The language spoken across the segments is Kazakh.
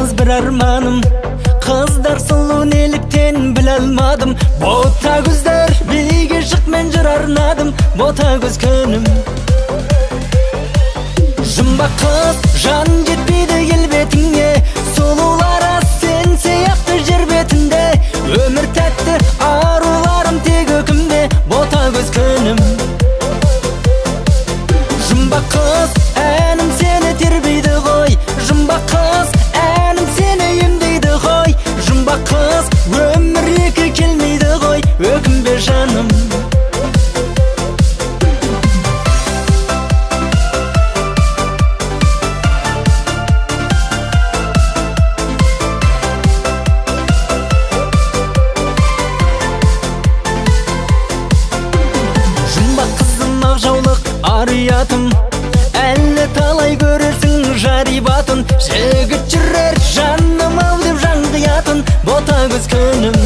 жалғыз бір арманым, қыздар сұлу неліктен біле алмадым. Бота көздер биге шық, мен жыр арнадым, бота көз күнім. Жұмбақ қыз жан жетпейді келбетіңе, сұлулары сен сияқты жер бетінде. Өмір тәтті, аруларым тек өкімде, бота көз күнім. Жұмбақ қыз әнім сені тербейді ғой, жұмбақ қыз әнім сені емдейді ғой. Жұмбақ қыз өмір екі келмейді ғой, өкінбе жаным. Арыятым, әлі талай көрерсің жарибатын. Жігіт жүрер жаным ау деп жан қиятын, бота көз күнім.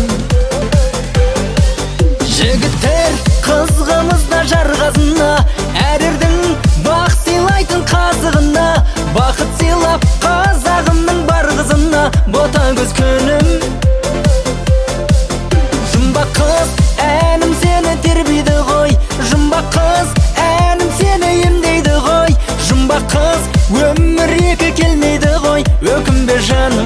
Жігіттер қызғымызда жарғазына, әрердің бақ сыйлайтын қазығына. Бақыт сыйлап қазағымның бар қызына, бота көз күнім. Жұмбақ қыз әнім сені тербейді ғой, жұмбақ қыз әнім сені емдейді ғой. Жұмбақ қыз өмір екі келмейді ғой, өкінбе жаным.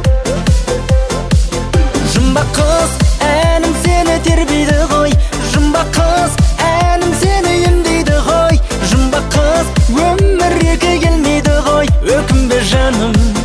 Жұмбақ қыз әнім сені тербейді ғой, жұмбақ қыз әнім сені емдейді ғой. Жұмбақ қыз өмір екі келмейді ғой, өкінбе жаным.